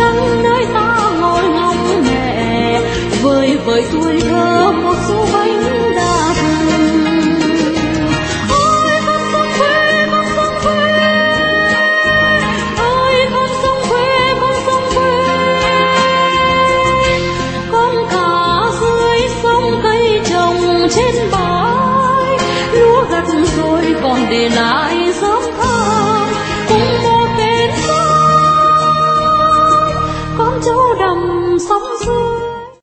vắng nơi ta ngồi ngóng mẹ, vơi vợi tuổi thơ một số bánh đa thơm. Ôi con sông quê, con sông quê, ôi con sông quê, con sông quê. Con cá dưới sông cây trồng trên bãi, lúa gặt rồi còn để lại